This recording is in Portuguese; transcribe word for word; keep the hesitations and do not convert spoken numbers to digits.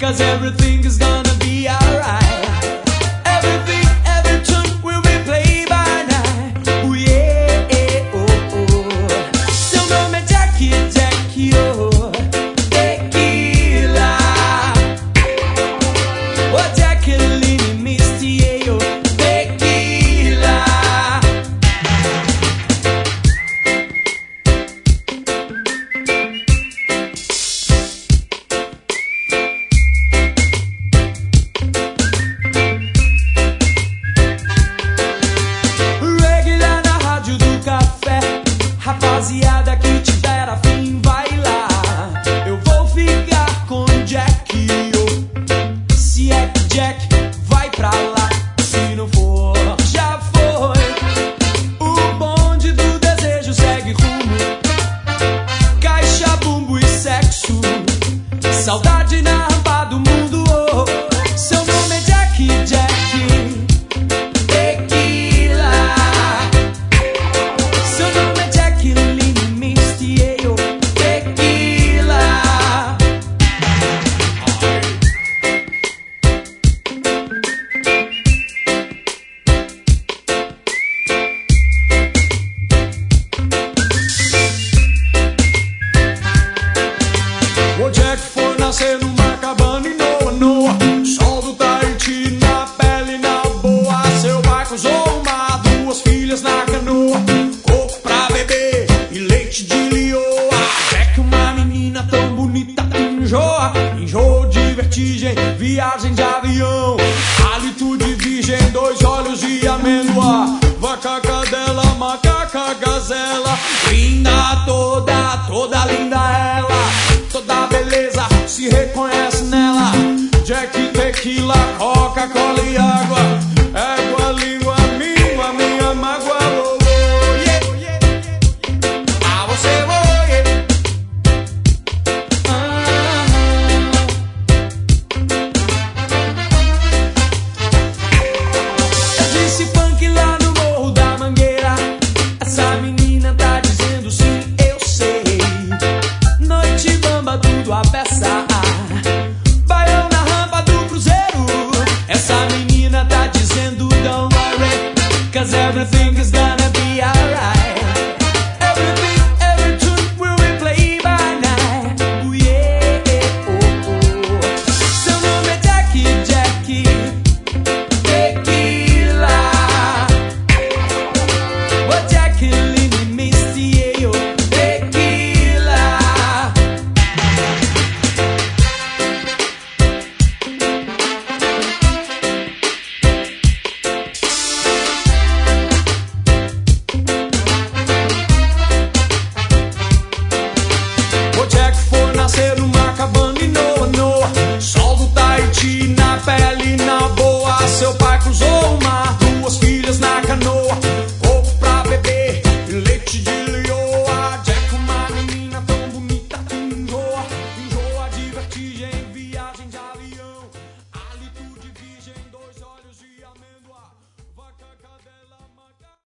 cause everything is gonna be alright. Everything, every tune will be played by night. Oh yeah, oh oh. Seu nome é Jack, Jack, oh. Tequila. Oh, Jacqueline Misty, oh. Tequila. Reggae lá na rádio do café. Rapaziada que tiver afim, vai lá. Eu vou ficar com Jack, oh. Se é que Jack vai pra lá. Se não for, já foi. O bonde do desejo segue rumo. Caixa, bumbo e sexo. Saudade na rampa do mundo, oh. Seu nome é Jack, Jack. Tequila. Seu nome é Jacqueline Misty, oh. Tequila. O Jack foi nascer numa cabana em Noa, Noa. Sol do Tahiti na pele, na boa. Seu pai cruzou o mar, duas filhas na canoa. Coco pra beber e leite de lioa. Jack, uma menina tão bonita que enjoa. Enjoo de vertigem, viagem de avião. Hálito de virgem, dois olhos de amêndoa. Vaca, cadela, macaca, gazela. Linda toda, toda linda ela. Toda beleza se reconhece nela. Jack, tequila, Coca-Cola e água. Égua